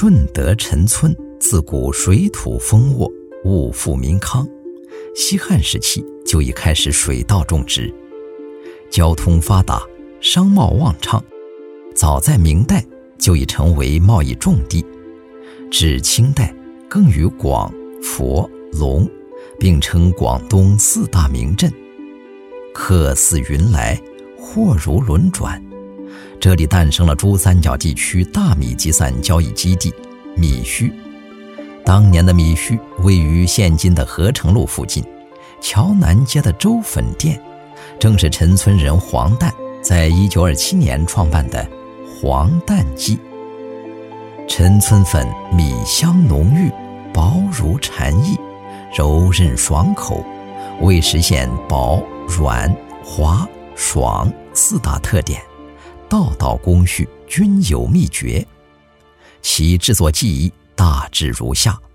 顺德陈村自古水土丰沃，物富民康，西汉时期就已开始水稻种植，交通发达，商贸旺畅，早在明代就已成为贸易重地，至清代更与广、佛、龙并称广东4大名镇。客似云来，货如轮转，这里诞生了珠三角地区大米集散交易基地米墟。当年的米墟位于现今的合成路附近，桥南街的粥粉店正是陈村人黄旦在1927年创办的黄旦记。陈村粉米香浓郁，薄如蝉翼，柔韧爽口，为实现薄、软、滑、爽4大特点，道道工序均有秘诀。其制作技艺大致如下：